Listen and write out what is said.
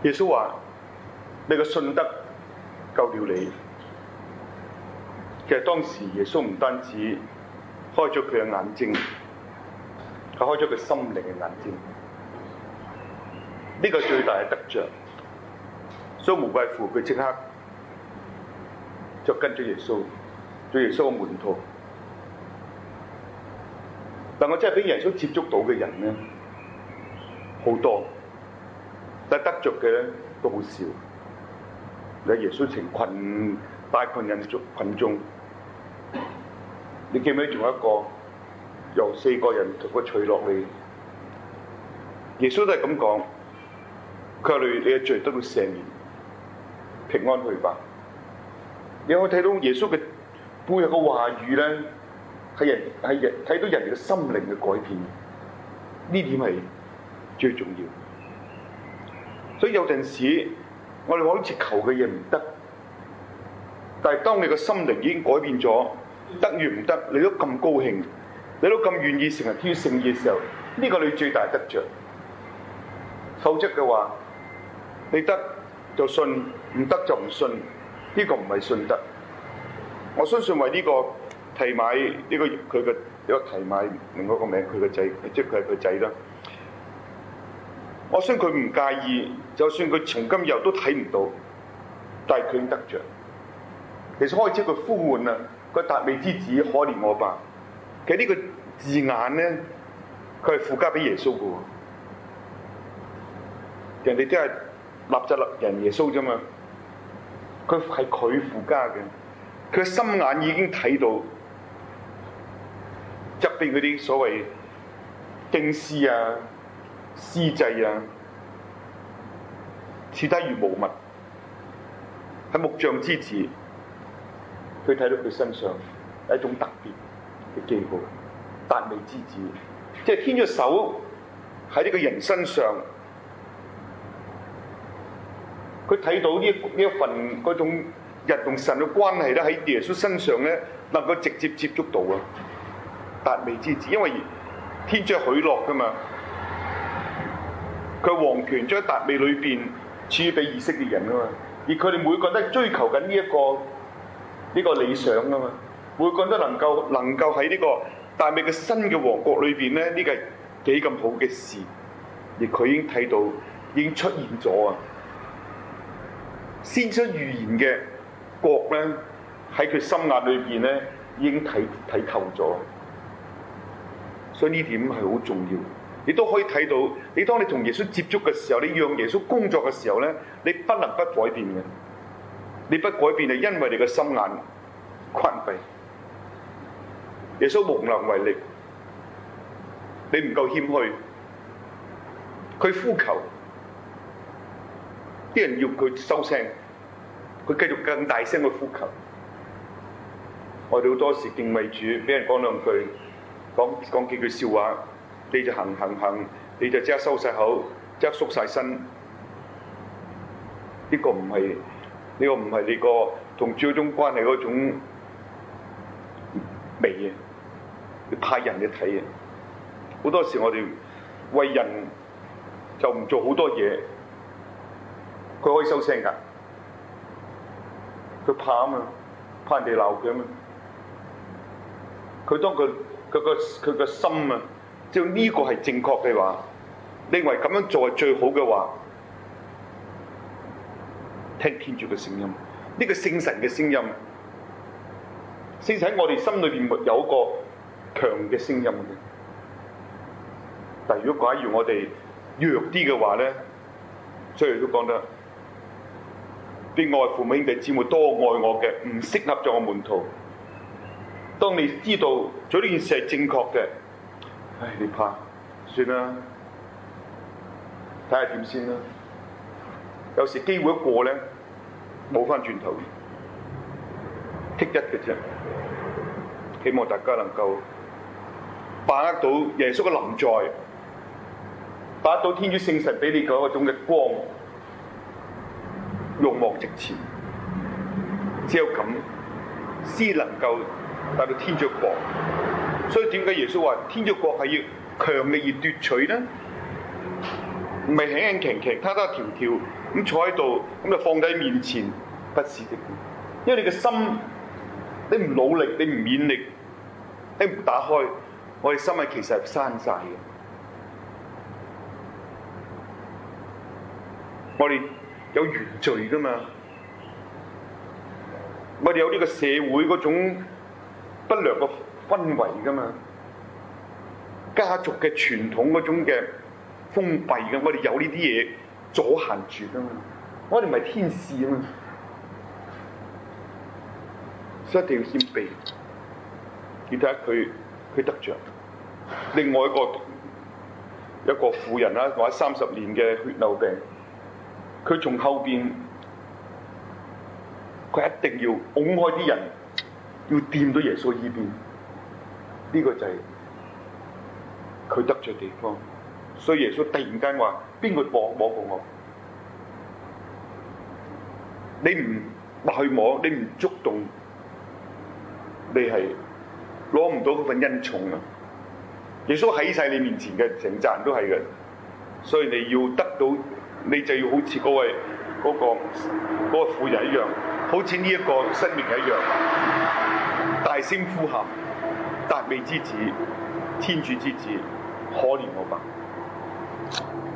耶穌話：你嘅信德救了你。其實當時耶穌唔單止開咗佢嘅眼睛，佢開咗佢心靈嘅眼睛。呢個最大嘅得着，所以無怪乎佢即刻就跟咗耶穌，做耶穌嘅門徒。但我真係俾耶穌接觸到嘅人咧好多，但係得着嘅咧都好少。你耶穌成群大群人群眾，你記唔記得仲有一個由4個人同佢取落嚟？耶穌都係咁講，佢話你嘅罪得到赦免，平安去吧。你可以睇到耶穌嘅背後嘅話語咧，係睇到人哋嘅心靈嘅改變，呢點係最重要。所以有陣時我哋好似求嘅嘢唔得，但係當你個心靈已經改變咗，得與唔得，你都咁高興，你都咁願意成日挑聖意嘅時候，呢個你最大得着。否則嘅話，你得就信，唔得就唔信，呢個唔係信德。我相信為呢個提買呢個佢嘅一個提買另外一個名，佢個仔，即係佢係佢仔啦。我相信佢唔介意，就算佢從今日都睇唔到，但係佢已經得着。其實開始佢呼喚啊，個達味之子可憐我吧。其實呢個字眼咧，佢係附加俾耶穌嘅喎。人哋都係納匝肋人耶穌啫嘛，佢係佢附加嘅。佢心眼已經睇到側邊嗰啲所謂經師啊、司祭啊，視他如無物，係木匠之子。佢睇到佢身上有一種特別嘅記號，達味之子，即係牽咗手喺呢個人身上。佢睇到呢一份嗰種人同神嘅關係咧，喺耶穌身上咧能夠直接接觸到啊！達味之子，因為天主係許諾噶嘛，佢皇權將喺達味裏邊賜俾以色列人啊嘛，而佢哋每個人都追求緊呢個理想啊嘛，每個人都能夠喺呢個達味嘅新嘅王國裏邊咧，呢個係幾咁好嘅事，而佢已經睇到，已經出現咗啊！先出預言嘅國咧，喺佢心眼裏邊咧已經睇透咗，所以呢點係好重要。你都可以睇到，你當你同耶穌接觸嘅時候，你讓耶穌工作嘅時候咧，你不能不改變嘅。你不改變係因為你嘅心眼關閉。耶穌無能為力，你唔夠謙虛，佢呼求。啲人要佢收聲，佢繼續更大聲去呼求。我哋好多時敬畏主，俾人講兩句，講幾句笑話，你就行，你就即刻收晒口，即刻縮晒身。呢個唔係你個同主嗰種關係嗰種美嘅，你派人去睇嘅。好多時我哋為人就唔做好多嘢。佢可以收聲㗎，佢怕啊嘛，怕人哋鬧佢啊嘛。佢當佢個心啊，只要呢個係正確嘅話，認為咁樣做係最好嘅話，聽天主嘅聲音，呢個聖神嘅聲音，聖神喺我哋心裏邊有一個強嘅聲音嘅。但如果假如我哋弱啲嘅話咧，所以都講得。啲愛父母兄弟姊妹多愛我嘅，唔適合做我門徒。當你知道做呢件事係正確嘅，你怕算啦，睇下點先啦。有時機會一過咧，冇翻轉頭，剔一嘅啫。希望大家能夠把握到耶穌嘅臨在，把握到天主聖神俾你嗰種嘅光。勇往直前，只有咁先能夠達到天主國。所以點解耶穌話天主國係要強力而奪取呢？唔係輕輕騎騎、他條條咁坐喺度，咁就放喺面前，不是的。因為你嘅心，你唔努力，你唔勉力，你唔打開，我哋心係其實係閂晒嘅。我哋有原罪噶嘛？我哋有呢個社會嗰種不良嘅氛圍噶嘛？家族嘅傳統嗰種嘅封閉嘅，我哋有呢啲嘢阻限住噶嘛？我哋唔係天使啊嘛，所以一定要謙卑。你睇下佢得着。另外一個婦人啦，或者30年嘅血漏病，佢從後邊，佢一定要拱開啲人，要掂到耶穌呢邊。呢個就係佢得着地方。所以耶穌突然間話：邊個摸過我？你唔去摸，你唔觸動，你係攞唔到嗰份恩寵啊！耶穌喺晒你面前嘅，成扎人都係嘅，所以你要得到，你就要好似嗰個婦人一樣，好似呢一個生命一樣，大聲呼喊：達味之子，天主之子，可憐我吧！